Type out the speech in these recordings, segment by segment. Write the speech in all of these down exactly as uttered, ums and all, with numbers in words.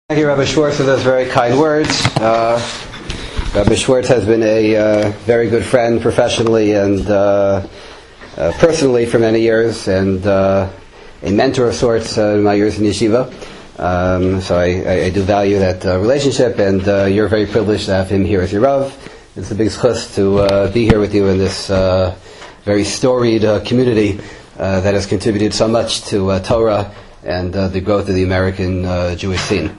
Thank you, Rabbi Schwartz, for those very kind words. Uh, Rabbi Schwartz has been a uh, very good friend professionally and uh, uh, personally for many years, and uh, a mentor of sorts uh, in my years in yeshiva. Um, so I, I do value that uh, relationship, and uh, you're very privileged to have him here as your Rav. It's a big zchus to uh, be here with you in this uh, very storied uh, community uh, that has contributed so much to uh, Torah and uh, the growth of the American uh, Jewish scene.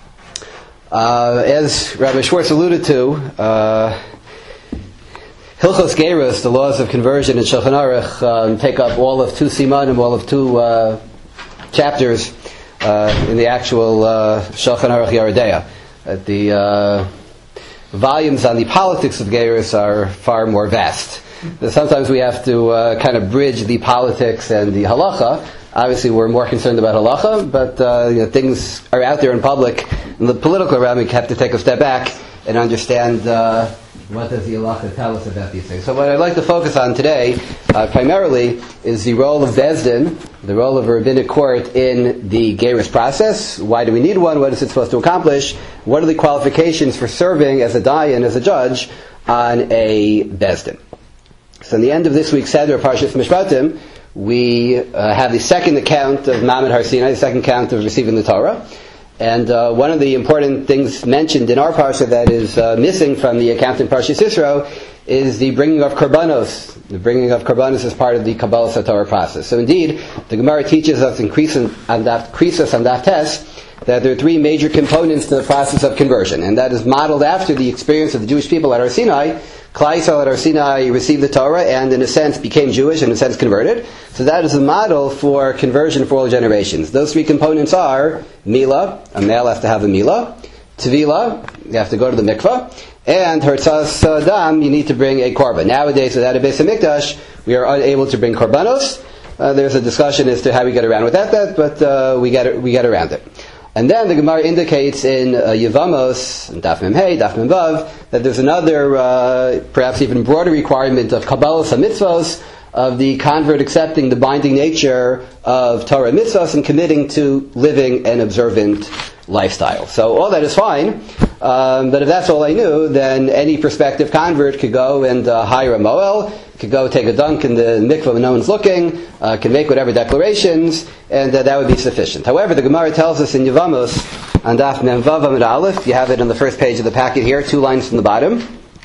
Uh, as Rabbi Schwartz alluded to, uh, Hilchos Gerus, the laws of conversion in Shulchan Aruch, um, take up all of two simanim, all of two uh, chapters uh, in the actual uh, Shulchan Aruch Yoreh De'ah. Uh, the uh, volumes on the politics of Gerus are far more vast. Sometimes we have to uh, kind of bridge the politics and the halacha. Obviously, we're more concerned about halacha, but uh, you know, things are out there in public. In the political realm, we have to take a step back and understand uh, what does the halacha tell us about these things. So what I'd like to focus on today, uh, primarily, is the role of Beis Din, the role of a rabbinic court in the Gerus process. Why do we need one? What is it supposed to accomplish? What are the qualifications for serving as a dayan, as a judge, on a Beis Din? So in the end of this week's Seder, Parshas Mishpatim, we uh, have the second account of Ma'amad Har Sinai, the second account of receiving the Torah. And uh, one of the important things mentioned in our parsha that is uh, missing from the account in Parshas Yisro is the bringing of korbanos. The bringing of korbanos is part of the Kabbalah HaTorah process. So indeed, the Gemara teaches us in Krisos and Daf Tes that there are three major components to the process of conversion, and that is modeled after the experience of the Jewish people at Har Sinai. Klal Yisrael at Har Sinai received the Torah and, in a sense, became Jewish, and in a sense, converted. So that is a model for conversion for all generations. Those three components are Mila, a male has to have a Mila; Tevila, you have to go to the mikvah; and Hertzas Dam, you need to bring a korban. Nowadays, without a Beis HaMikdash, we are unable to bring korbanos. Uh, there's a discussion as to how we get around with that, that but uh, we get we get around it. And then the Gemara indicates in uh, Yevamos, Daf Mem Hey, Daf Mem Vav, that there's another, uh, perhaps even broader requirement of Kabbalah HaMitzvos, of the convert accepting the binding nature of Torah and mitzvahs and committing to living an observant lifestyle. So all that is fine, um, but if that's all I knew, then any prospective convert could go and uh, hire a moel, could go take a dunk in the mikvah when no one's looking, uh, can make whatever declarations, and uh, that would be sufficient. However, the Gemara tells us in Yevamos, on Daf Mem Vav Amud Aleph, you have it on the first page of the packet here, two lines from the bottom.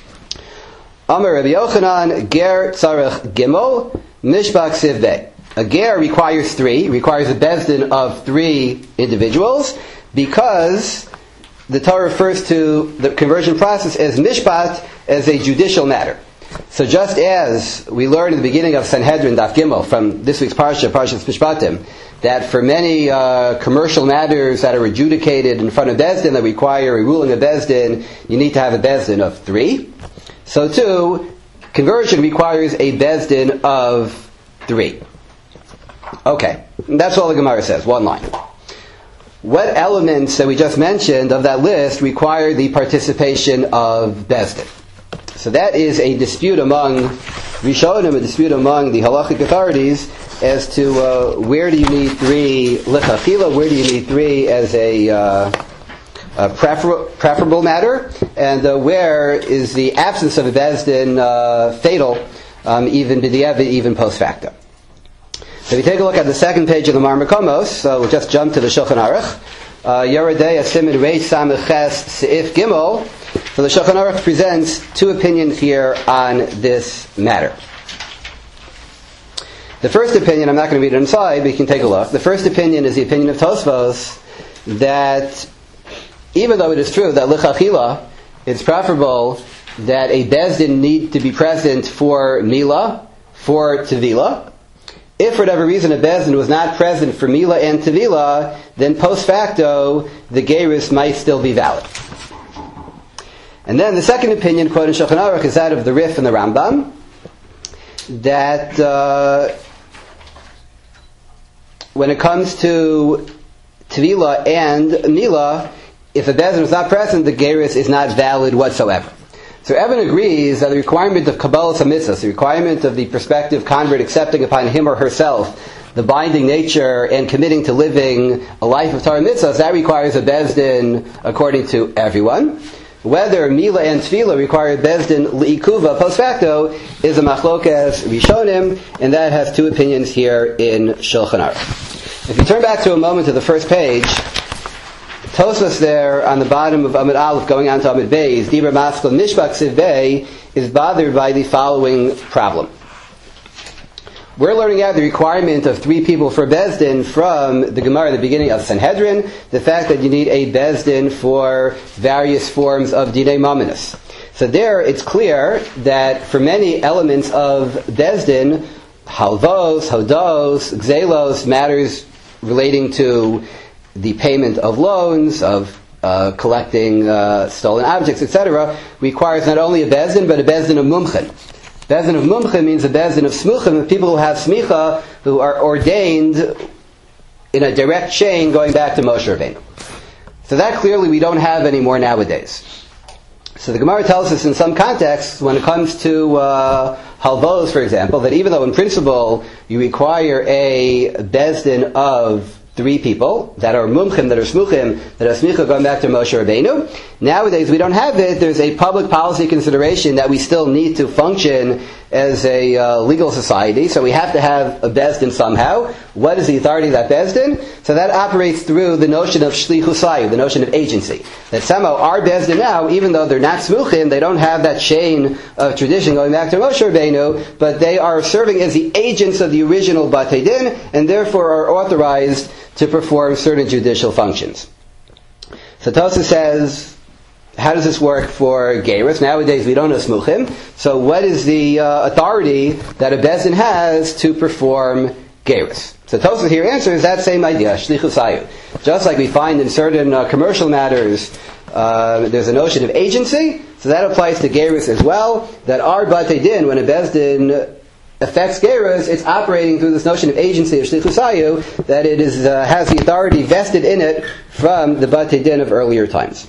Amar Rabbi Yochanan, Ger Tzarech Gimel, Mishbak Sivbei. A ger requires three, requires a Beis Din of three individuals, because the Torah refers to the conversion process as mishpat, as a judicial matter. So just as we learned at the beginning of Sanhedrin, Daf Gimel, from this week's Parsha, Parshas Mishpatim, that for many uh, commercial matters that are adjudicated in front of Beis Din that require a ruling of Beis Din, you need to have a Beis Din of three. So too, conversion requires a Beis Din of three. Okay, that's all the Gemara says, one line. What elements that we just mentioned of that list require the participation of Beis Din? So that is a dispute among Rishonim, a dispute among the halachic authorities as to uh, where do you need three lichatchila, where do you need three as a uh, A prefer- preferable matter, and uh, where is the absence of a Beis Din uh, fatal, um, even b'diavad, even post facto. So if you take a look at the second page of the Mar Makomos, so we'll just jump to the Shulchan Aruch, uh, Yoreh De'ah Siman Reish Samech Ches Seif Gimel. So the Shulchan Aruch presents two opinions here on this matter. The first opinion, I'm not going to read it inside, but you can take a look. The first opinion is the opinion of Tosfos, that even though it is true that lichatchila, it's preferable that a Beis Din need to be present for Mila, for Tevila. If for whatever reason a Beis Din was not present for Mila and Tevila, then post facto, the Gerus might still be valid. And then the second opinion, quoted in Shulchan Aruch, is that of the Rif and the Rambam, that uh, when it comes to Tevila and Mila, if a Beis Din is not present, the Gerus is not valid whatsoever. So everyone agrees that the requirement of Kabbalah HaMitzvos, the requirement of the prospective convert accepting upon him or herself the binding nature and committing to living a life of Torah mitzvahs, that requires a bezdin according to everyone. Whether Mila and Tefillah require a bezdin li'ikuva post facto is a machlokes rishonim, and that has two opinions here in Shulchan Aruch. If you turn back to a moment to the first page, Tosfos there on the bottom of Amud Aleph going on to Amud Beis, Dibra Maskal Mishpach Siv Bey, is bothered by the following problem. We're learning out the requirement of three people for Bezdin from the Gemara at the beginning of Sanhedrin, the fact that you need a Bezdin for various forms of Dinei Mamonos. So there it's clear that for many elements of Bezdin, Halvos, Hodos, Gzelos, matters relating to the payment of loans, of uh, collecting uh, stolen objects, et cetera, requires not only a Bezdin, but a Bezdin of Mumchen. Bezdin of Mumcha means a Bezdin of Smuchim, of people who have Smicha, who are ordained in a direct chain going back to Moshe Rabbeinu. So that clearly we don't have anymore nowadays. So the Gemara tells us in some contexts, when it comes to uh, Halvos, for example, that even though in principle you require a Bezdin of three people that are mumchim, that are smuchim, that are smicha going back to Moshe Rabbeinu. Nowadays we don't have it. There's a public policy consideration that we still need to function as a uh, legal society, so we have to have a bezdin somehow. What is the authority of that bezdin? So that operates through the notion of shlichus hayu, the notion of agency. That somehow our bezdin now, even though they're not smuchim, they don't have that chain of tradition going back to Moshe Rabbeinu, but they are serving as the agents of the original Batei Din, and therefore are authorized to perform certain judicial functions. So Tosfos says, how does this work for Geirus? Nowadays we don't know Smuchim. So what is the uh, authority that a Bezdin has to perform Geirus? So Tosfos here answers that same idea, Shlichus Hayu. Just like we find in certain uh, commercial matters, uh, there's a notion of agency, so that applies to Geirus as well, that our Batei Din, when a Bezdin affects Geirus, it's operating through this notion of agency of Shlichus Hayu, that it is, uh, has the authority vested in it from the Batei Din of earlier times.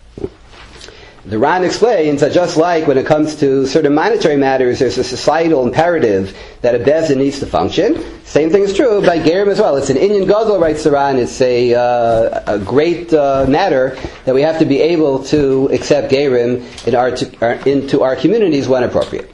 The Ran explains that just like when it comes to certain monetary matters, there's a societal imperative that a Bezdin needs to function. Same thing is true by Gerim as well. It's an Inyan Gadol, writes the Ran. It's a, uh, a great uh, matter that we have to be able to accept Gerim in our, to, our, into our communities when appropriate.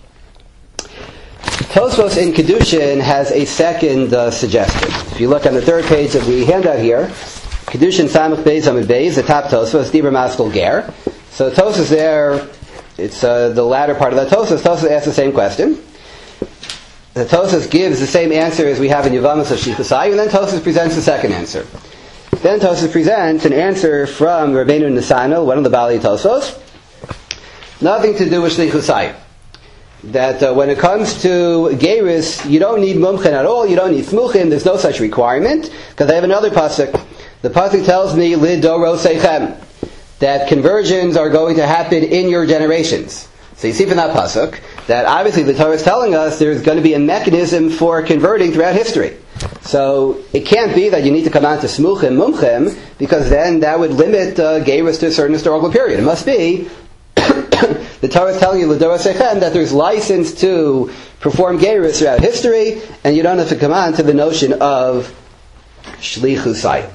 Tosfos in Kedushin has a second uh, suggestion. If you look on the third page of the handout here, Kedushin Samach Beis Amud Beis, the top Tosfos, Dibra Maskal Ger. So Tosfos there, it's uh, the latter part of that Tosfos. Tosfos asks the same question. The Tosfos gives the same answer as we have in Yevamos of Shlichus Hayu, and then Tosfos presents the second answer. Then Tosfos presents an answer from Rabbeinu Nisano, one of the Bali Tosfos, nothing to do with Shlichus Hayu. That uh, when it comes to Geirus, you don't need Mumchen at all, you don't need Smuchim, there's no such requirement, because I have another pasuk. The pasuk tells me, Lidoro Seichem, that conversions are going to happen in your generations. So you see from that pasuk that obviously the Torah is telling us there's going to be a mechanism for converting throughout history. So it can't be that you need to come on to Smuchim, Mumchem, because then that would limit uh, Geirus to a certain historical period. It must be the Torah is telling you L'Dorah Sechem that there's license to perform Geirus throughout history, and you don't have to come on to the notion of Shlichus Hayu.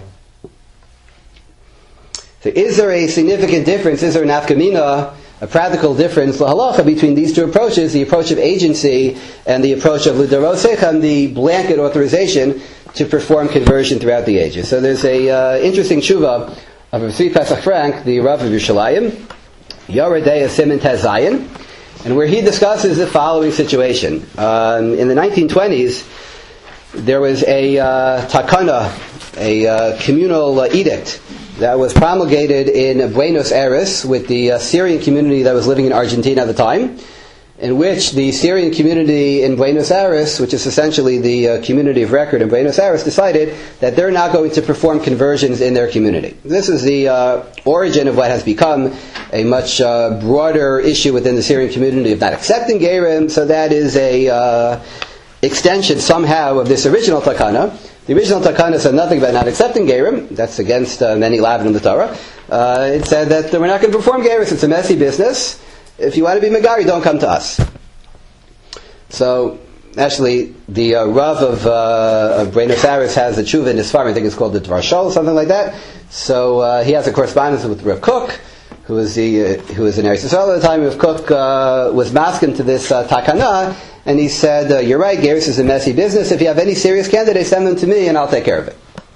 So is there a significant difference, is there an nafkamina, a practical difference, lahalacha, between these two approaches, the approach of agency and the approach of L'Dorah Sechem, the blanket authorization to perform conversion throughout the ages? So there's a uh, interesting tshuva of Rav Tzvi Pesach Frank, the Rav of Yerushalayim, Yoredei Siman Tez Zayin, and where he discusses the following situation. Um, in the nineteen twenties, there was a uh, takana, a uh, communal uh, edict that was promulgated in Buenos Aires with the uh, Syrian community that was living in Argentina at the time, in which the Syrian community in Buenos Aires, which is essentially the uh, community of record in Buenos Aires, decided that they're not going to perform conversions in their community. This is the uh, origin of what has become a much uh, broader issue within the Syrian community of not accepting Gerim, so that is a uh, extension somehow of this original takana. The original takana said nothing about not accepting Gerim. That's against uh, many lavin in the Torah. Uh, it said that we're not going to perform Gerim. It's a messy business. If you want to be Megari, don't come to us. So actually, the uh, Rav of, uh, of Buenos Aires has a tshuva in his farm. I think it's called the Dvar Shol, something like that. So uh, he has a correspondence with Rav Kook, who was the uh, who was in Eretz Yisrael at the time. Rav Kook uh, was masking to this uh, takana, and he said, uh, "You're right, Gerus is a messy business. If you have any serious candidates, send them to me, and I'll take care of it."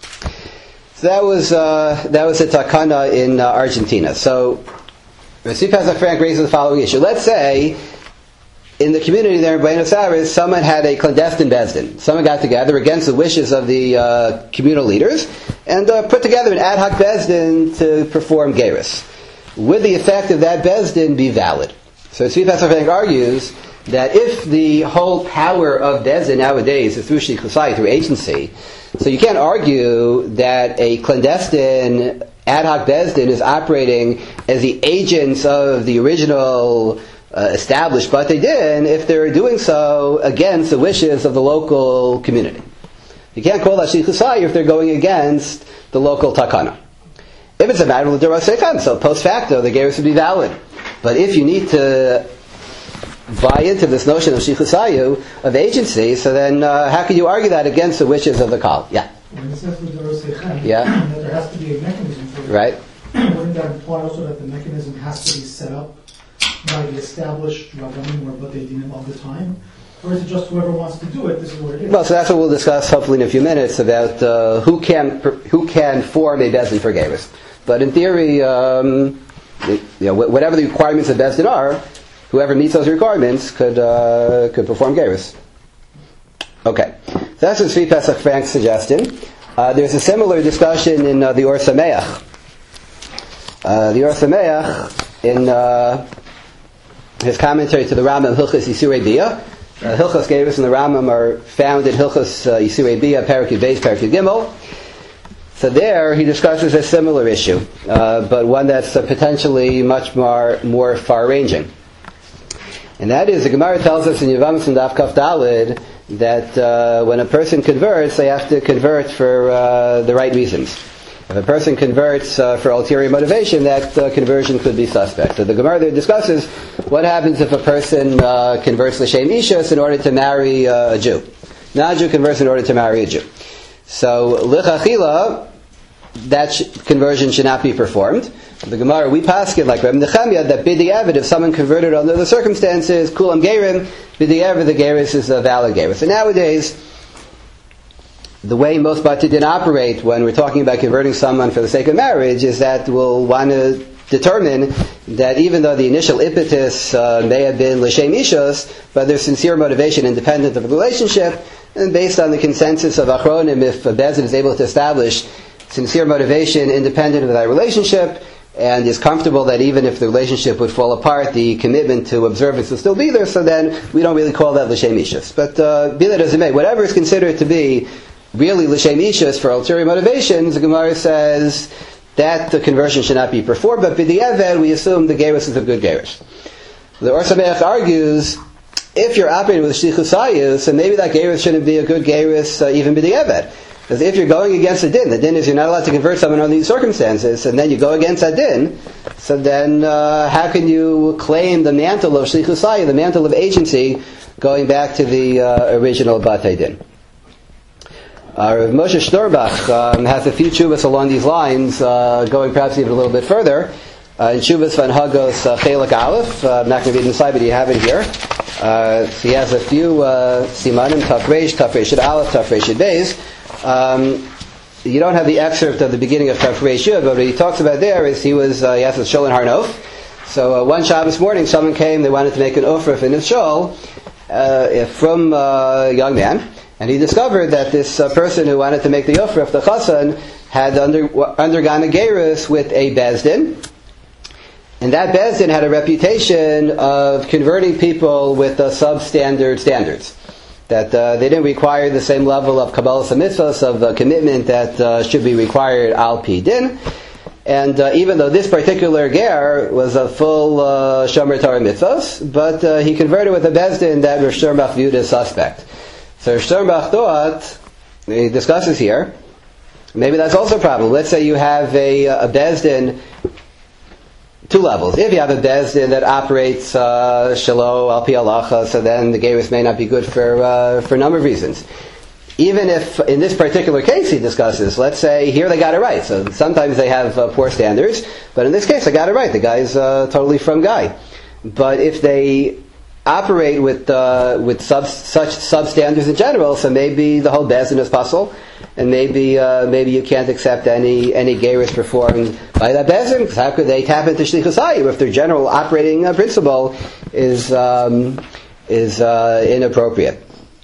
So that was uh, that was a takana in uh, Argentina. So Tzvi Pesach Frank raises the following issue. Let's say in the community there in Buenos Aires, someone had a clandestine bezdin. Someone got together against the wishes of the uh, communal leaders and uh, put together an ad hoc bezdin to perform gerus. Would the effect of that bezdin be valid? So Tzvi Pesach Frank argues that if the whole power of bezdin nowadays is through shlichus, through agency, so you can't argue that a clandestine ad hoc bezdin is operating as the agents of the original uh, established Batei Din if they're doing so against the wishes of the local community. You can't call that shlichus if they're going against the local takana. If it's a matter of l'doros sechan, so post facto the gerus would be valid. But if you need to buy into this notion of shlichus of agency, so then uh, how can you argue that against the wishes of the kal? Yeah. When it says l'doros sechan, yeah, that there has to be a mechanism for it. Right. Wouldn't that imply also that the mechanism has to be set up by the established rabbanim or batei dinim of the time? Or is it just whoever wants to do it, this is what it is? Well, so that's what we'll discuss hopefully in a few minutes about uh, who can who can form a bezdin for gerus. But in theory, um, you know, whatever the requirements of bezdin are, whoever meets those requirements could uh, could perform gerus. Okay, so that's what Tzvi Pesach Frank's suggestion. Uh, there's a similar discussion in uh, the Or Sameach. Uh, the Or Sameach in uh, his commentary to the Rambam Hilchos Yisurei Bia. Uh, Hilchos Gerus and the Rambam are found in Hilchos uh, Yisurei Bia, Perek Yud Beis, Perek Yud Gimel. So there he discusses a similar issue, uh, but one that's uh, potentially much more more far-ranging. And that is, the Gemara tells us in Yevamos and Daf Kaf Daled that uh, when a person converts, they have to convert for uh, the right reasons. If a person converts uh, for ulterior motivation, that uh, conversion could be suspect. So the Gemara there discusses what happens if a person uh, converts l'shem ishus in order to marry uh, a Jew. Non-Jew converts in order to marry a Jew. So lichachila, that sh- conversion should not be performed. The Gemara, we paskin like Reb Nechemia that b'di'evid, if someone converted under the circumstances, kulam gerim, b'di'evid the gerus is a valid gerus. And nowadays, the way most Batei Din operate when we're talking about converting someone for the sake of marriage is that we'll want to determine that even though the initial impetus uh, may have been l'shem ishus, but there's sincere motivation independent of the relationship, and based on the consensus of Achronim, if a bezdin is able to establish sincere motivation independent of that relationship, and is comfortable that even if the relationship would fall apart, the commitment to observance will still be there, so then we don't really call that l'shem ishus. But uh, be that as it may, whatever is considered to be really l'shem ishus for ulterior motivations, the Gemara says that the conversion should not be performed, but b'di'evet we assume the gerus is a good gerus. The Or Sameach argues, if you're operating with shlichus hayus, then maybe that gerus shouldn't be a good gerus uh, even b'di'evet. Because if you're going against the din, the din is you're not allowed to convert someone under these circumstances, and then you go against that din, so then uh, how can you claim the mantle of shlichus hayus, the mantle of agency, going back to the uh, original Batei Din? Uh, Rav Moshe Shtorbach um, has a few tshuvas along these lines, uh, going perhaps even a little bit further. Uh, in Tshuvas Van Hagos uh, Chelik Aleph, uh, I'm not going to read inside, but you have it here. Uh, so he has a few uh, simanim, Taf Reish, Taf Reish Aleph, Taf Reish Beis. Um, you don't have the excerpt of the beginning of Taf Reish Yud, but what he talks about there is he was, uh, he has a shul in Har Nof. So uh, one Shabbos morning, someone came, they wanted to make an ofruf in his shul uh, from uh, a young man. And he discovered that this uh, person who wanted to make the ofruf, the chassan, had under, w- undergone a gerus with a bezdin. And that bezdin had a reputation of converting people with uh, substandard standards. That uh, they didn't require the same level of kabbalas mitzvos, of uh, commitment that uh, should be required al pi din. And uh, even though this particular ger was a full uh, shomer Torah mitzvos, but uh, he converted with a bezdin that Rosh Sternbach viewed as suspect. So Sternbach thought, he discusses here, maybe that's also a problem. Let's say you have a, a bezdin two levels. If you have a Beis Din that operates uh, Shelo al pi halacha, so then the gerus may not be good for uh, for a number of reasons. Even if, in this particular case he discusses, let's say here they got it right. So sometimes they have uh, poor standards, but in this case they got it right. The guy's uh, totally from guy. But if they operate with uh, with sub, such substandards in general, so maybe the whole Beis Din is puzzle, and maybe uh, maybe you can't accept any any gerus performed by that Beis Din, because how could they tap into shlichus hayom if their general operating uh, principle is um, is uh, inappropriate?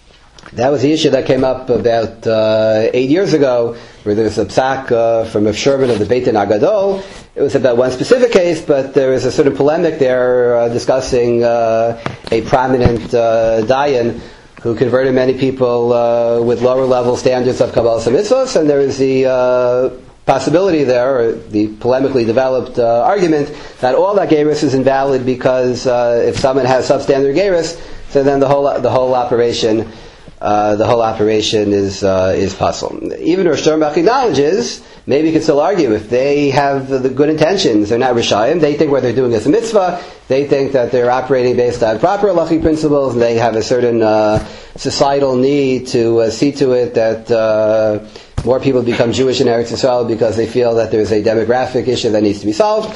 That was the issue that came up about uh, eight years ago, where there was a psak uh, from a Sherman of the Beit Din Agadol. It was about one specific case, but there was a sort of polemic there uh, discussing uh, a prominent uh, dayan who converted many people uh, with lower level standards of Kabbalah Mitzvos, and there was the uh, possibility there, or the polemically developed uh, argument, that all that gerus is invalid because uh, if someone has substandard gerus, so then the whole the whole operation Uh, the whole operation is uh, is puzzle. Even Rosh Hashanah acknowledges, maybe you could still argue, if they have the good intentions, they're not Rishayim, they think what they're doing is a mitzvah, they think that they're operating based on proper halachic principles, and they have a certain uh, societal need to uh, see to it that uh, more people become Jewish in Eretz Yisrael because they feel that there's a demographic issue that needs to be solved.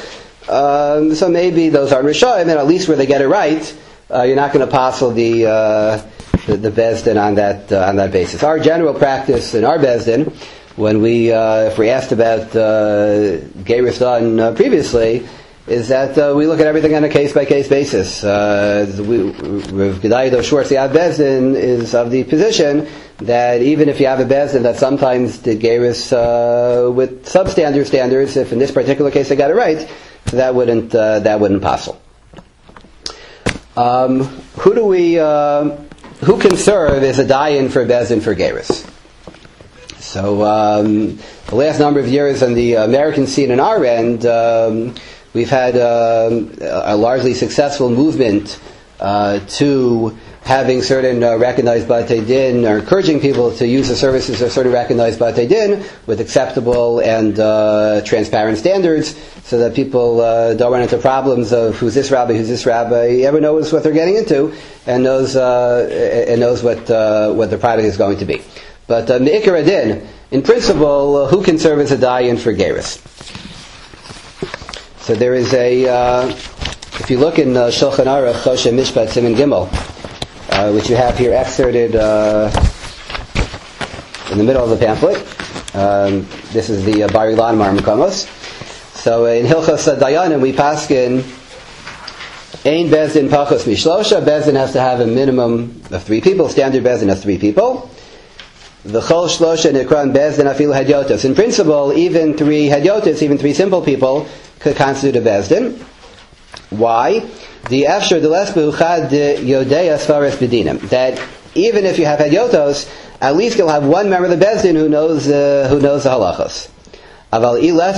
Um, so maybe those are Rishayim, and at least where they get it right, uh, you're not going to passel the uh, the, the Beis Din on that uh, on that basis. Our general practice in our Beis Din, when we uh, if we asked about uh, gerus done uh, previously, is that uh, we look at everything on a case by case basis. Uh, we, Rav Gedaiah Schwartz, the Beis Din, is of the position that even if you have a Beis Din that sometimes did gerus uh, with substandard standards, if in this particular case they got it right, that wouldn't uh, that wouldn't passel. Um, who do we? Uh, Who can serve as a dayan for Beis Din for gerus? So um, the last number of years on the American scene on our end, um, we've had um, a largely successful movement uh, to having certain uh, recognized Batei Din, or encouraging people to use the services of certain recognized Batei Din with acceptable and uh, transparent standards, so that people uh, don't run into problems of who's this rabbi, who's this rabbi. Everyone knows what they're getting into, and knows uh, and knows what uh, what the product is going to be. But uh, Me'ikar Adin, in principle, uh, who can serve as a dayan for gerus? So there is a, uh, if you look in uh, Shulchan Aruch Choshen Mishpat Siman Gimel, uh, which you have here excerpted uh, in the middle of the pamphlet. Um, this is the uh, Bar Ilan Mar Mekamos. So in Hilchos Dayanim we paskin Ein Beis Din Pachos Mishlosha. Beis Din has to have a minimum of three people. Standard Beis Din has three people. The Chol Shlosha Nikran Beis Din Afilu Hadyotos. In principle, even three Hadyotos, even three simple people, could constitute a Beis Din. Why? The Efshar the Lesbu Chad Yodei Asfaris Bedinim. That even if you have Hadyotos, at least you'll have one member of the Beis Din who knows uh, who knows the halachos. But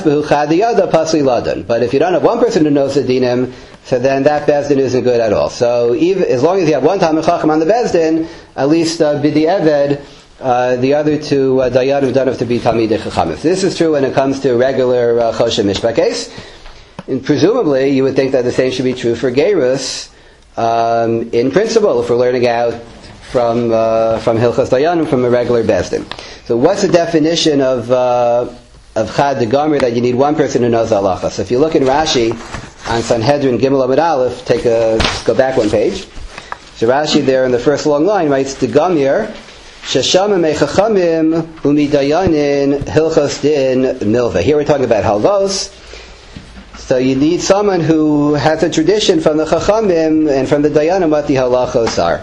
if you don't have one person who knows the dinim, so then that Beis Din isn't good at all. So even, as long as you have one Talmid Chacham on the Beis Din, at least uh, B'di Eved, uh, the other two uh, Dayanim don't have to be Talmidei Chachamim. This is true when it comes to regular uh, Choshen Mishpat case. And presumably, you would think that the same should be true for gerus, um, in principle, if we're learning out from uh, from Hilchos Dayanim, from a regular Beis Din. So what's the definition of uh, of Chad de Gomer, that you need one person who knows halacha? So if you look in Rashi on Sanhedrin Gimel Amud Aleph, take a go back one page. So Rashi there in the first long line writes de Gomer Sheshama Mechachamim Umidayanin Hilchos Din Milva. Here we're talking about halvos. So you need someone who has a tradition from the Chachamim and from the Dayanim what the halachos are.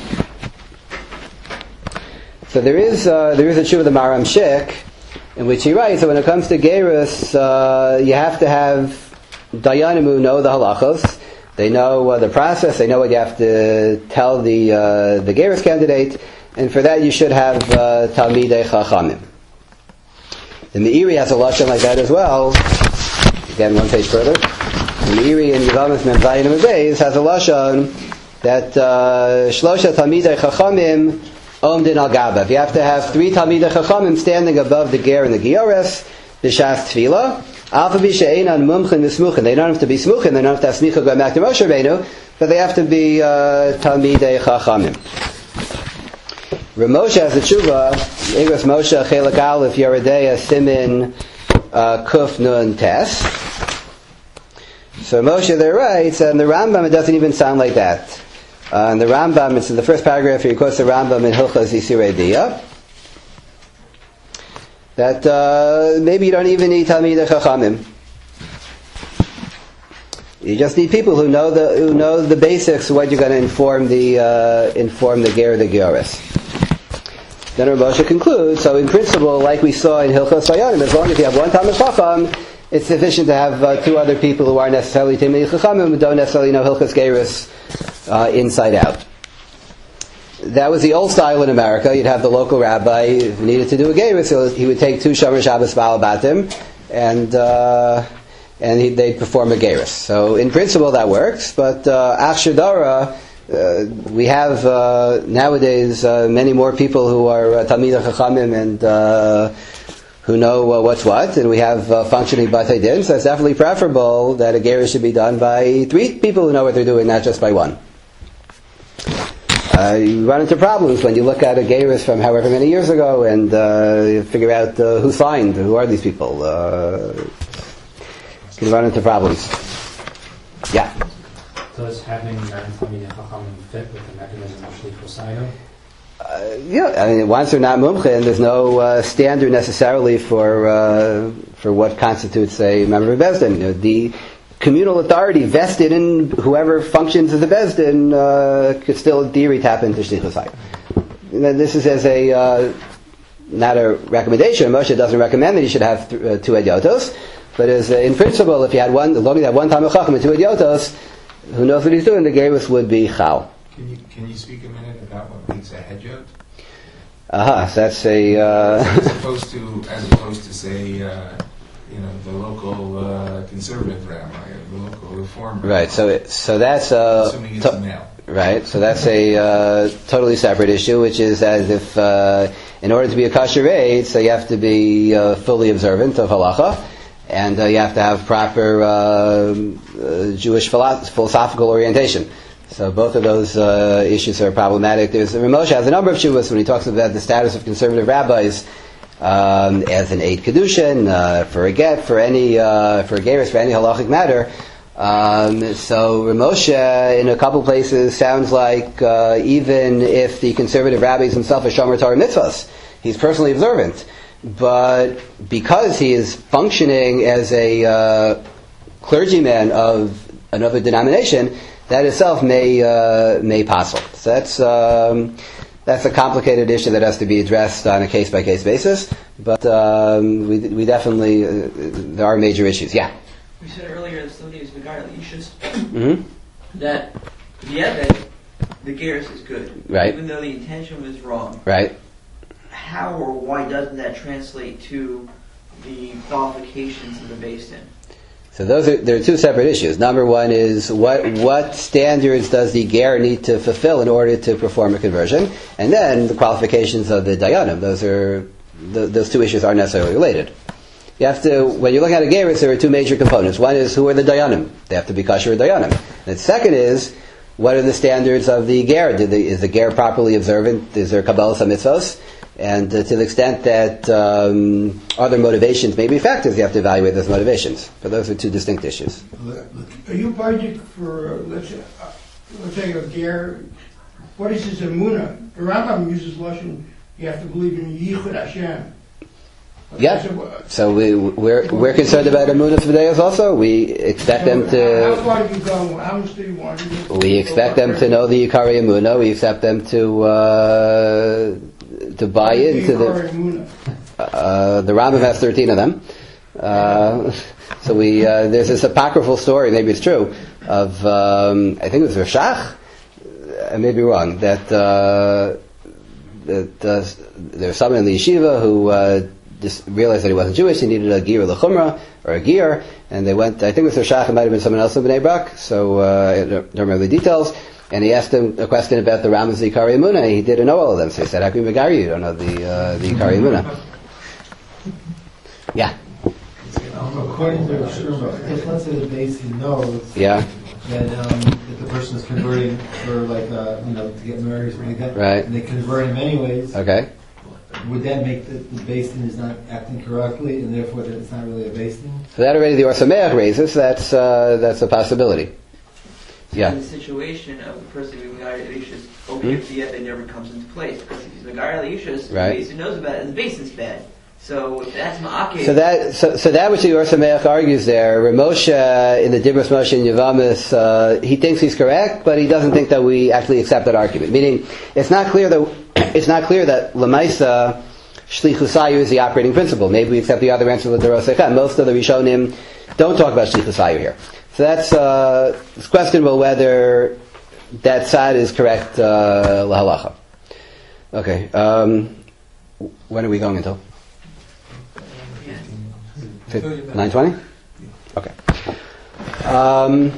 So there is uh, there is a tshuva of the Maram Shik, in which he writes that when it comes to gerus, uh, you have to have dayanim who know the halachos. They know uh, the process. They know what you have to tell the uh, the gerus candidate, and for that you should have uh, talmidei chachamim. The Meiri has a lashon like that as well. Again, one page further. The Meiri in Yevamos Mem Zayin Amud Beis has a lashon that shlosha talmidei chachamim Omdin al Gaba. If you have to have three Talmidei Chachamim standing above the Ger and the Giores, B'Shas Tefillah, Alpha B'She'enan Mumchin V'Smuchin. They don't have to be Smuchin, they don't have to have Smicha going back to Moshe Rabbeinu, but they have to be uh, Talmidei Chachamim. Ramosha has a tshuva, Igros Moshe Chelak Aleph Yeridea Simin uh, Kuf Nun Tes. So Moshe there writes, and the Rambam, it doesn't even sound like that. Uh, and the Rambam, it's in the first paragraph here, he quotes the Rambam in Hilchos Yisirei Diyah, that uh, maybe you don't even need Talmidei Chachamim. You just need people who know the who know the basics of what you're going to inform the uh, inform the ger the geras. Then Rav Moshe concludes. So in principle, like we saw in Hilchos Vayonim, as long as you have one Talmid Chacham, it's sufficient to have uh, two other people who aren't necessarily Talmidei Chachamim, who don't necessarily know Hilchos Geras uh, inside out. That was the old style in America. You'd have the local rabbi, if he needed to do a geras, so he would take two Shomer Shabbos Baal Batim, and uh, and he, they'd perform a geras. So in principle that works, but Ach Shadara, uh, we have uh, nowadays uh, many more people who are uh, Talmidei Chachamim and uh, who know uh, what's what, and we have uh, functioning Batei Din, so it's definitely preferable that a geras should be done by three people who know what they're doing, not just by one. Uh, you run into problems when you look at a geras from however many years ago and uh, you figure out uh, who signed, who are these people. Uh, you can run into problems. Yeah? Does having non-Talmidei Chachamim fit with the mechanism of Shlichus Sayil? Uh, yeah, I mean, once they're not mumchin, there's no uh, standard necessarily for uh, for what constitutes a member of Beis Din. You know, the communal authority vested in whoever functions as a Beis Din uh, could still in theory tap into Shlichus Sayil. This is as a uh, not a recommendation. Moshe doesn't recommend that you should have th- uh, two edyotos, but as uh, in principle, if you had one, as long as you had one Talmid Chacham and two edyotos, who knows what he's doing, the geras would be chal. Can you can you speak a minute about what makes a hedyot? Aha, uh-huh, so that's a uh, as opposed to as opposed to say. Uh, You know, the local uh, conservative rabbi, or the local reform rabbi. Right. So, it, so that's uh, assuming it's to- a male. Right. So that's a uh, totally separate issue, which is as if uh, in order to be a kosher aid, so you have to be uh, fully observant of halacha, and uh, you have to have proper uh, uh, Jewish philo- philosophical orientation. So both of those uh, issues are problematic. There's Rav Moshe has a number of shuvas when he talks about the status of conservative rabbis. Um, as an aid kedushin, uh, for a get, for any, uh, for a geras, for any halachic matter. Um, so Rav Moshe, in a couple places, sounds like uh, even if the conservative rabbi is himself a shomer Torah mitzvahs, he's personally observant. But because he is functioning as a uh, clergyman of another denomination, that itself may uh, may passel. So that's. Um, That's a complicated issue that has to be addressed on a case-by-case basis, but um, we, we definitely, uh, there are major issues. Yeah? We said earlier that somebody is Megar Ishus, Mm-hmm. that the Eved, the geras is good, Right. even though the intention was wrong. Right. How or why doesn't that translate to the qualifications of the Beis Din? So those are, there are two separate issues. Number one is what what standards does the ger need to fulfill in order to perform a conversion, and then the qualifications of the dayanim. Those are the, those two issues aren't necessarily related. You have to, when you look at a geras, there are two major components. One is who are the dayanim? They have to be kosher dayanim. And the second is what are the standards of the ger? Did the, is the ger properly observant? Is there kabbalas mitzvos? And uh, to the extent that um, other motivations may be factors, you have to evaluate those motivations. But those are two distinct issues. Are you budget for, uh, let's say, uh, let's say a ger, what is his emunah? The Rambam uses Lashon, you have to believe in Yichud Hashem. Yeah. So we, we're we're concerned about emunah fideios also. We expect them How to. far do you go? How much do you want? You We expect them to know the Yikari emunah. We expect them to uh, to buy into the. Uh, the Rambam has thirteen of them. Uh, so we uh, there's this apocryphal story, maybe it's true, of um, I think it was Rashach. I may be wrong. That uh, that uh, there's someone in the yeshiva who uh, just realized that he wasn't Jewish. He needed a gir l'chumra or a gir, and they went. I think it was Rashach. It might have been someone else in Bnei Brak. So uh, I don't remember the details. And he asked him a question about the Rambam's Yikari Emunah. He didn't know all of them. So he said, "How can you you don't know the uh, the Yikari Emunah?" Yeah. Is it According to Shurma, if let's say the basin knows Yeah, that um, if the person is converting for like uh, you know to get married or something like that, Right. and they convert him anyways, okay. would that make the, the basin is not acting correctly, and therefore that it's not really a basin? So that already the Or Sameach raises, that's, uh, that's a possibility. Yeah. In the situation of the person being Megayer Leishas, only if the Evid never comes into place. Because if he's Megayer Leishas, Right. the basin knows about it, and the basin's bad. So if that's Ma'akeh. So that, so, so that which the Or Sameach argues there, Ramosha in the Dibros Moshe and Yavamis, uh, he thinks he's correct, but he doesn't think that we actually accept that argument. Meaning, it's not clear that, it's not clear that Lamaisa, Shlichus Hayu is the operating principle. Maybe we accept the other answer with the Rosechem. Most of the Rishonim don't talk about Shlichus Hayu here. So that's, uh, it's questionable whether that side is correct, uh, lahalacha. Okay, um, when are we going until? nine twenty? Okay. Um,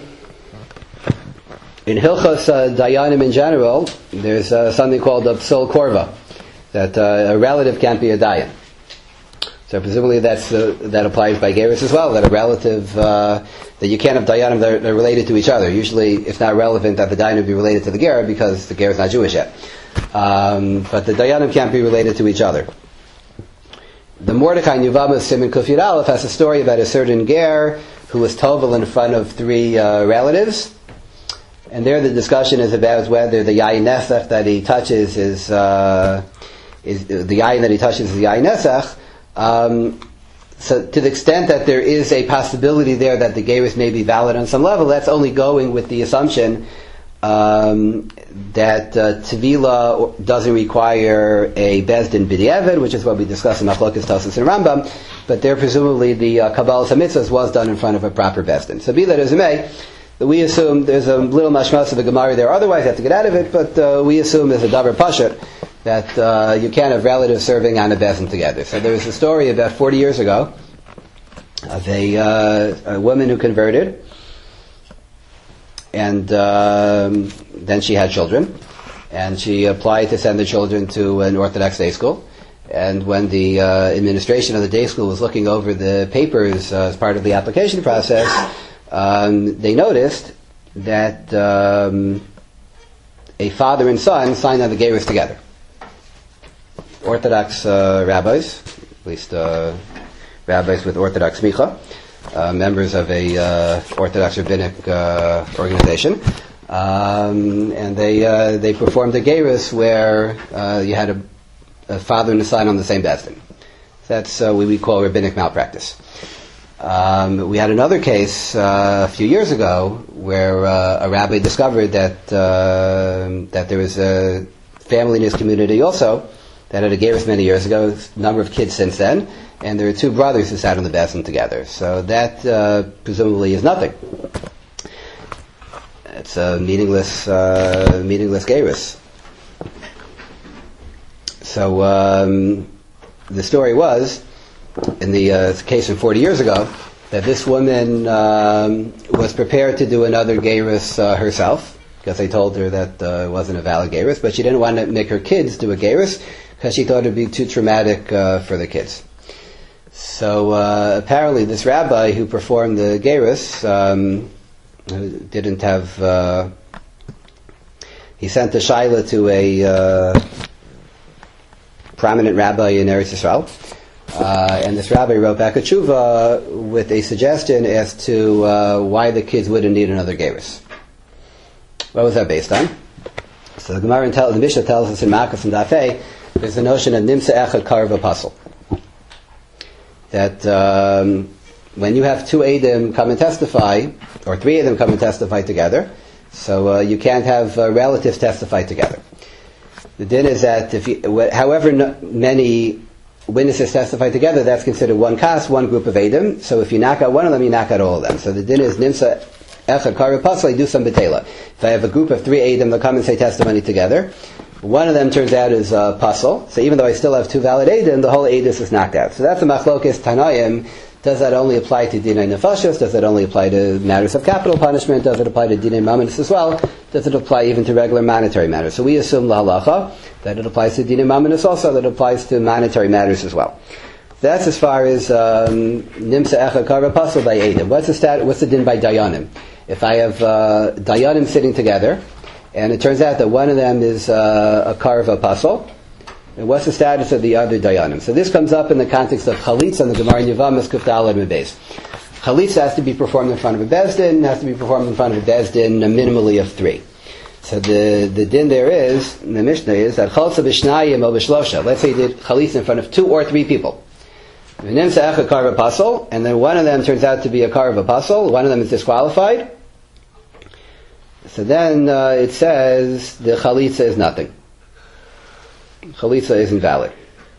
in Hilchos uh, Dayanim in general, there's uh, something called a Psul Korva, that uh, a relative can't be a Dayan. So presumably that's uh, that applies by Gerus as well, that a relative, uh, that you can't have Dayanim that are, that are related to each other. Usually it's not relevant that the Dayan would be related to the Ger because the Ger is not Jewish yet. Um, but the Dayanim can't be related to each other. The Mordechai in Yevamos Siman Kuf Yud Aleph has a story about a certain ger who was tovel in front of three uh, relatives, and there the discussion is about whether the yayin nesach that he touches is uh, is uh, the yayin that he touches is the yayin nesach. Um, so to the extent that there is a possibility there that the gerus may be valid on some level, that's only going with the assumption Um, that uh, Tevila doesn't require a Bezdin B'di'evid, which is what we discussed in Machlokes Tosfos and Rambam, but there presumably the uh, Kabbalah Mitzvahs was done in front of a proper Bezdin. So be that as it may, we assume there's a little mashmas of a Gemara there, otherwise you have to get out of it, but uh, we assume there's a Davar Pashut that uh, you can't have relatives serving on a Bezdin together. So there was a story about forty years ago of a, uh, a woman who converted, and um, then she had children, and she applied to send the children to an Orthodox day school. And when the uh, administration of the day school was looking over the papers uh, as part of the application process, um, they noticed that um, a father and son signed on the gerus together. Orthodox uh, rabbis, at least uh, rabbis with Orthodox smicha, Uh, members of a uh, Orthodox rabbinic uh, organization, um, and they uh, they performed a gerus where uh, you had a, a father and a son on the same bezdin. That's uh, what we call rabbinic malpractice. Um, we had another case uh, a few years ago where uh, a rabbi discovered that uh, that there was a family in his community also that had a gerus many years ago, a number of kids since then, and there are two brothers who sat on the bezdin together. So that uh, presumably is nothing. It's a meaningless, uh, meaningless gerus. So um, the story was, in the uh, case from forty years ago, that this woman um, was prepared to do another gerus uh, herself, because they told her that uh, it wasn't a valid gerus, but she didn't want to make her kids do a gerus because she thought it would be too traumatic uh, for the kids. So uh, apparently this rabbi who performed the gerus um, didn't have, uh, he sent a shaila to a uh, prominent rabbi in Eretz Yisrael, uh, and this rabbi wrote back a tshuva with a suggestion as to uh, why the kids wouldn't need another gerus. What was that based on? So the Gemara in the Mishnah tells us in Makkos and Dafei, there's the notion of nimsa echad karva pasel. That um, when you have two Eidim come and testify, or three Eidim come and testify together, so uh, you can't have uh, relatives testify together. The din is that if you, however no, many witnesses testify together, that's considered one kas, one group of Eidim. So if you knock out one of them, you knock out all of them. So the din is nimsa echad karva pasel, you do some betela. If I have a group of three Eidim, they'll come and say testimony together. One of them turns out is uh, pasel. So even though I still have two valid Eidim, the whole Eidus is knocked out. So that's a machlokes Tanaim. Does that only apply to dinei nefashos? Does that only apply to matters of capital punishment? Does it apply to dinei mamonos as well? Does it apply even to regular monetary matters? So we assume la halacha that it applies to dinei mamonos also, that it applies to monetary matters as well. That's as far as um, Nimsa Echa Karva Pasul by Eidim. What's the stat? What's the din by Dayanim? If I have uh, Dayanim sitting together, and it turns out that one of them is uh, a Karva Pasul, and what's the status of the other Dayanim? So this comes up in the context of Chalitza and the Gemara in Yevamos Kuf Daled Mebeis. Chalitza has to be performed in front of a Bezdin, has to be performed in front of a Bezdin, a minimally of three. So the, the din there is, in the Mishnah is, that Chalsa b'shnayim o b'shlosha. Let's say you did Chalitza in front of two or three people. V'nimsa echa karva pasul, and then one of them turns out to be a karva pasul, one of them is disqualified. So then uh, it says the Chalitza is nothing. Chalitza is invalid.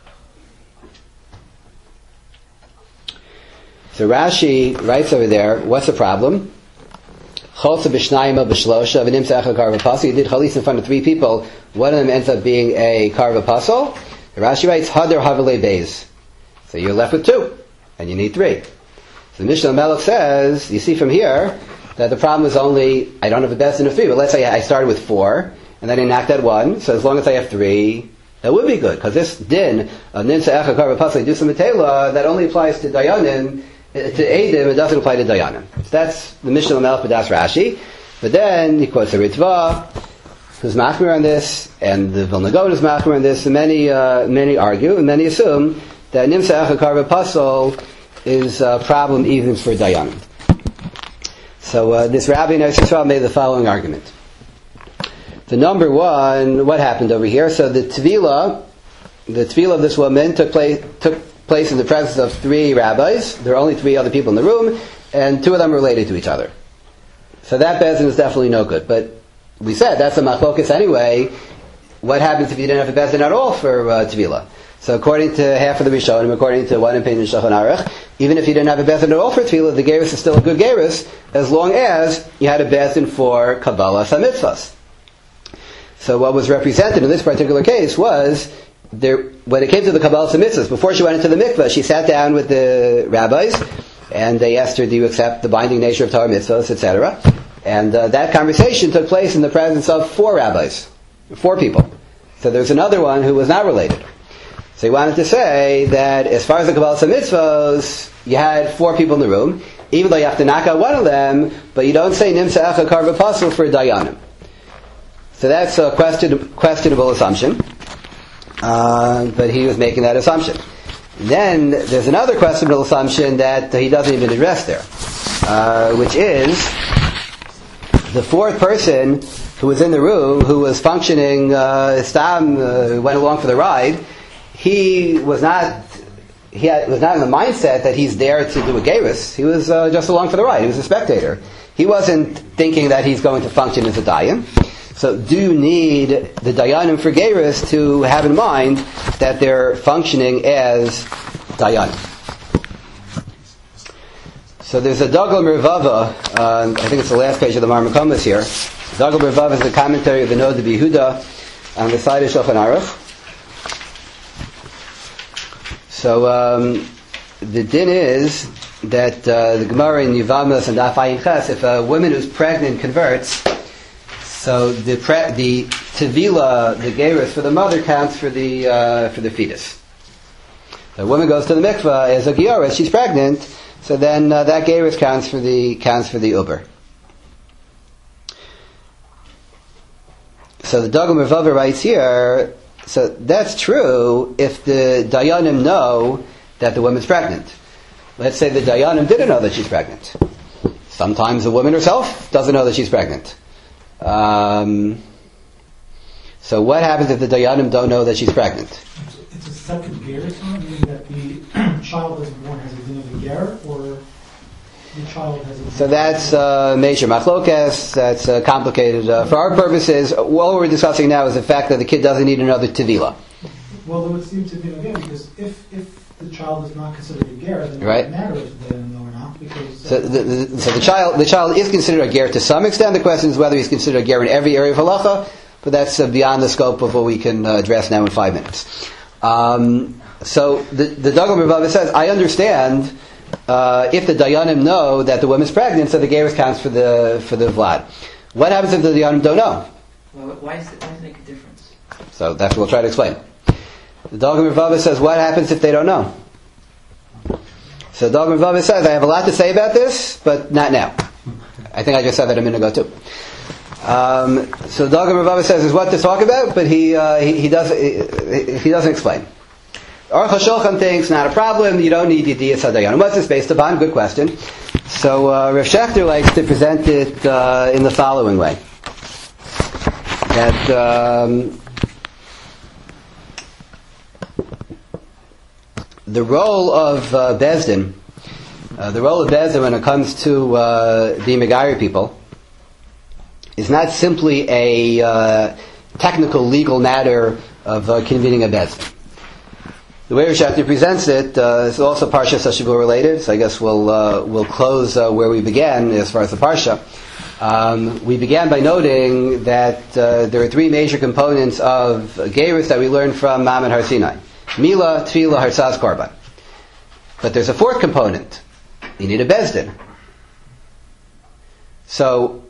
So Rashi writes over there, what's the problem? Chalsa b'shnayim o b'shlosha v'nimsa echa karva pasul. You did Chalitza in front of three people. One of them ends up being a karva pasul. Rashi writes hadar havelei beis. So you're left with two, and you need three. So the Mishnah Melech says, you see from here, that the problem is only, I don't have a best in of three, but let's say I started with four, and then I knocked at one, so as long as I have three, that would be good, because this din, Ninsa Echa Karva Pasai Dusa Matela, that only applies to Dayanim, to Eidim, it doesn't apply to Dayanim. So that's the Mishnah Melech B'das Rashi. But then, he quotes the Ritva, who's machmir on this, and the Vilna Gaon is machmir on this, and many, uh, many argue, and many assume, that Nimsa Echa Karva Pasul is a problem even for Dayanim. So uh, this Rabbi Yisrael made the following argument. The number one, what happened over here? So the Tvila, the Tvila of this woman took place, took place in the presence of three rabbis. There are only three other people in the room, and two of them are related to each other. So that bezin is definitely no good. But we said that's a machlokas anyway. What happens if you didn't have a bezin at all for uh, Tvila? So according to half of the Rishonim, according to one opinion in Shulchan Aruch, even if you didn't have a bezin at all for Tefillah, the gerus is still a good gerus, as long as you had a bezin for Kabbalah Samitzvahs. So what was represented in this particular case was, there, when it came to the Kabbalah Samitzvahs, before she went into the mikveh, she sat down with the rabbis, and they asked her, do you accept the binding nature of Torah mitzvahs, et cetera. And uh, that conversation took place in the presence of four rabbis, four people. So there's another one who was not related. So he wanted to say that as far as the Kabbalah Mitzvahs, you had four people in the room, even though you have to knock out one of them, but you don't say Nimsa Echa Karva Pasul for Dayanim. So that's a question, questionable assumption, uh, but he was making that assumption. Then there's another questionable assumption that he doesn't even address there, uh, which is the fourth person who was in the room, who was functioning, uh, Stam, uh, went along for the ride. He was not. He had, was not in the mindset that he's there to do a gerus. He was uh, just along for the ride. He was a spectator. He wasn't thinking that he's going to function as a dayan. So, do you need the dayanim for gerus to have in mind that they're functioning as dayanim? So, there's a Dagel Mervava. Uh, I think it's the last page of the Marmakomas here. Dagel Mervava is the commentary of the Nod of Yehuda on the side of Shulchan Aruch. So um, the din is that uh, the Gemara in Yevamos and Daf Ayin Ches, if a woman who's pregnant converts, so the pre- the tevila, the gerus for the mother counts for the uh, for the fetus. The woman goes to the mikvah as a giorus, she's pregnant, so then uh, that gerus counts for the counts for the uber. So the Dagel Mervava writes here. So that's true if the Dayanim know that the woman's pregnant. Let's say the Dayanim didn't know that she's pregnant. Sometimes the woman herself doesn't know that she's pregnant. Um, so what happens if the Dayanim don't know that she's pregnant? It's a second gerus, meaning that the child isn't born has a din of a ger, or the child has a din. So that's uh, major machlokas. That's uh, complicated. Uh, for our purposes, all we're discussing now is the fact that the kid doesn't need another tevila. Well, it would seem to be again because if if the child is not considered a ger, then right. it matters if they know or not. Because uh, so, the, the, so the child the child is considered a ger to some extent. The question is whether he's considered a ger in every area of halacha, but that's uh, beyond the scope of what we can uh, address now in five minutes. Um, so the the Dagel Mervava says, I understand. Uh, if the Dayanim know that the woman's pregnant, so the gerus counts for the for the Vlad. What happens if the Dayanim don't know? Well, why, is it, why does it make a difference? So that's what we'll try to explain. The Dagel Mervava says, what happens if they don't know? So Dagan Vava says, I have a lot to say about this, but not now. I think I just said that a minute ago too. Um, so Dagan Vava says there's what to talk about, but he uh, he, he doesn't he, he doesn't explain. Aruch HaShulchan thinks not a problem. You don't need Yediyas HaDayanim. What's this based upon? Good question. So uh, Rav Shechter likes to present it uh, in the following way: that um, the role of uh, Beis Din, uh, the role of Beis Din when it comes to uh, the Megayer people, is not simply a uh, technical legal matter of uh, convening a Beis Din. The way Rav Shechter presents it uh, is also Parsha Shavua related, so I guess we'll uh, we'll close uh, where we began as far as the Parsha. Um, we began by noting that uh, there are three major components of Geirus that we learned from Maamad Har Sinai: Mila, Tefillah, Harsaz, Korban. But there's a fourth component. You need a Beis Din. So,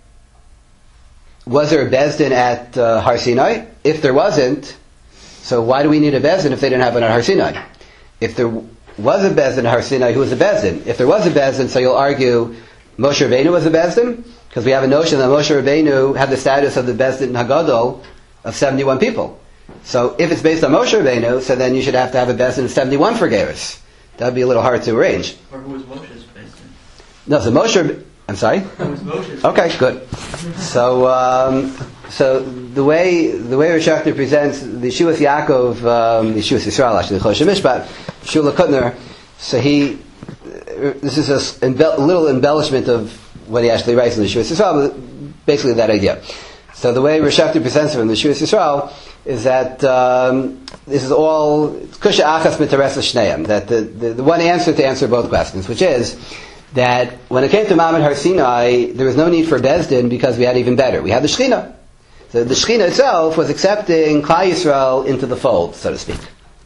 was there a Beis Din at uh, Har Sinai? If there wasn't, so why do we need a Beis Din if they didn't have it at Har Sinai? If there was a Beis Din at Har Sinai, who was a Beis Din? If there was a Beis Din, so you'll argue Moshe Rabbeinu was a Beis Din? Because we have a notion that Moshe Rabbeinu had the status of the Beis Din Hagadol of seventy-one people. So if it's based on Moshe Rabbeinu, so then you should have to have a Beis Din of seventy-one for Geirus. That would be a little hard to arrange. Or who was Moshe's Beis Din? No, so Moshe... I'm sorry? Who was Moshe's? Okay, good. So, um, so the way the way Rav Shechter presents the Yeshuas Yaakov, um, the Yeshuas Yisrael, actually, the Choshen Mishpat, Shula Kutner. So he, this is a embe- little embellishment of what he actually writes in the Yeshuas Yisrael, but basically that idea. So the way Rav Shechter presents it from the Yeshuas Yisrael is that um, this is all kusha achas mitares l'shneim. That the, the the one answer to answer both questions, which is that when it came to Maamad Har Sinai, there was no need for Beis Din because we had even better. We had the Shekhinah. So the Shekhinah itself was accepting Klal Yisrael into the fold, so to speak.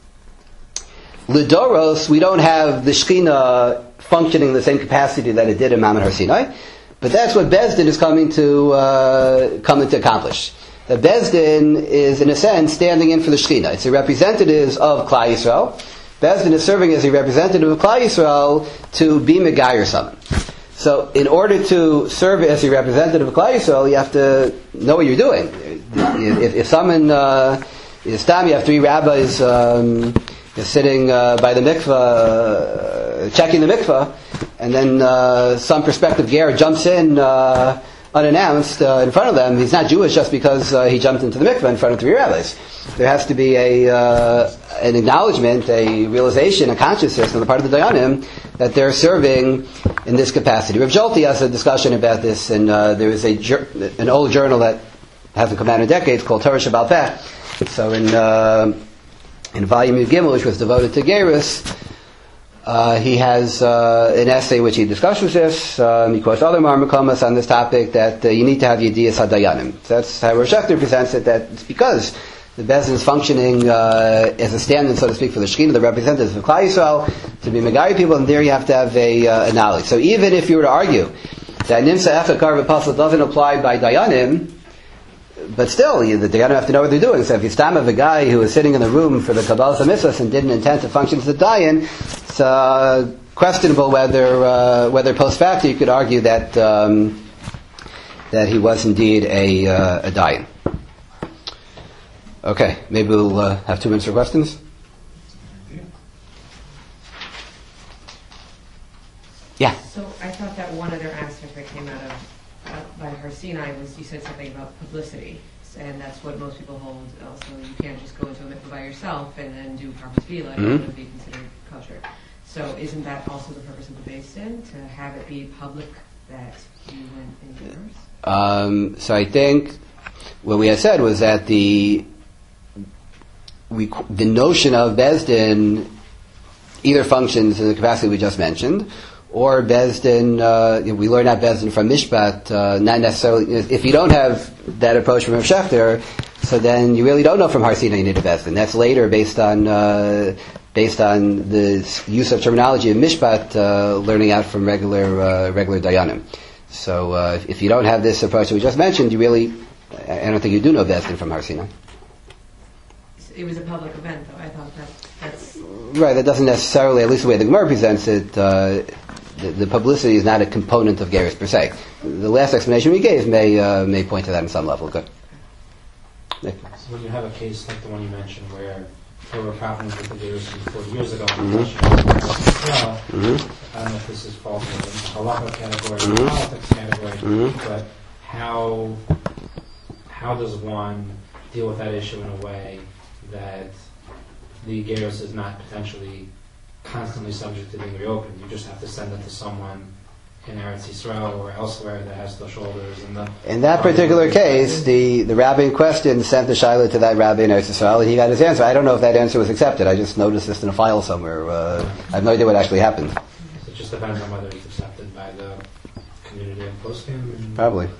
L'doros, we don't have the Shekhinah functioning in the same capacity that it did in Maamad Har Sinai, but that's what Beis Din is coming to uh, coming to accomplish. The Beis Din is, in a sense, standing in for the Shekhinah. It's a representative of Klal Yisrael. Beis Din is serving as a representative of Klal Yisrael to be Megayer someone. So, in order to serve as a representative of Klal Yisrael, you have to know what you're doing. If, if someone, uh, this time you have three rabbis um, sitting uh, by the mikveh, uh, checking the mikveh, and then uh, some prospective ger jumps in uh, unannounced uh, in front of them. He's not Jewish just because uh, he jumped into the mikveh in front of three rabbis. There has to be a uh, an acknowledgement, a realization, a consciousness on the part of the Dayanim that they're serving in this capacity. Rav Jolti has a discussion about this, and uh, there is a an old journal that hasn't come out in decades called Torah Sheba'al Peh. So in uh, in volume Gimel, which was devoted to Geirus, Uh, he has uh, an essay which he discusses this. Um, he quotes other Marmakamas on this topic that uh, you need to have Yediyas HaDayanim. So that's how Rav Shechter presents it, that it's because the Beis Din is functioning uh, as a stand-in, so to speak, for the Shekhinah, the representatives of Klal Yisrael, to be Megayer people, and there you have to have a, uh, a knowledge. So even if you were to argue that Nimsa Echad Kar V'Pasal doesn't apply by Dayanim, but still, you, the Dayanim have to know what they're doing. So if you stam of a guy who was sitting in the room for the Kabbalah Mitzvahs and didn't intend to function as a Dayan, it's uh, questionable whether uh, whether post facto you could argue that um, that he was indeed a uh, a Dayan. Okay, maybe we'll uh, have two minutes for questions. Yeah. So I thought that one other aspect that came out of uh, by Har Sinai was you said something about publicity, and that's what most people hold. Also, you can't just go into a mikveh by yourself and then do proper tefillah. Mm-hmm. It would be considered kosher. So isn't that also the purpose of the Beis Din, to have it be public that you went into yours? Um, so I think what we had said was that the we, the notion of Beis Din either functions in the capacity we just mentioned, or Beis Din, uh, we learn that Beis Din from Mishpat, uh, not necessarily, if you don't have that approach from Rav Shechter, so then you really don't know from Har Sinai you need a Beis Din. That's later based on, uh, based on the use of terminology of Mishpat, uh, learning out from regular, uh, regular Dayanim. So, uh, if, if you don't have this approach that we just mentioned, you really, I don't think you do know Beis Din from Har Sinai. it was a public event, though. I thought that that's Right, that doesn't necessarily, at least the way the Gemara presents it, uh, the, the publicity is not a component of Gerus per se. The last explanation we gave may uh, may point to that on some level. Good. Nick. So when you have a case like the one you mentioned where there were problems with the Gerus four years ago, Mhm. well, Mhm. I don't know if this is falls in the halacha category or Mhm. the politics category, Mhm. but how how does one deal with that issue in a way that the Gerus is not potentially constantly subject to being reopened? You just have to send it to someone in Eretz Yisrael or elsewhere that has the shoulders and the... In that particular case, the, the rabbi in question sent the shiloh to that rabbi in Eretz Yisrael, and he got his answer. I don't know if that answer was accepted. I just noticed this in a file somewhere. Uh, I have no idea what actually happened. It just depends on whether it's accepted by the community of Poskim. Probably.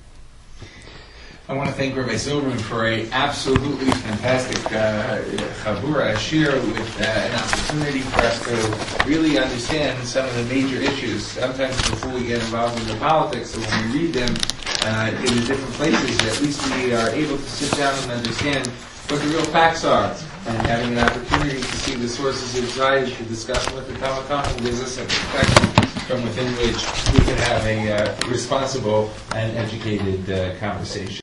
I want to thank Rabbi Silverman for a absolutely fantastic uh, chabura shir with uh, an opportunity for us to really understand some of the major issues. Sometimes before we get involved in the politics, so when we read them uh, in the different places, at least we are able to sit down and understand what the real facts are. And having an opportunity to see the sources inside to discuss with the Talmud Chacham gives us a perspective from within which we can have a uh, responsible and educated uh, conversation.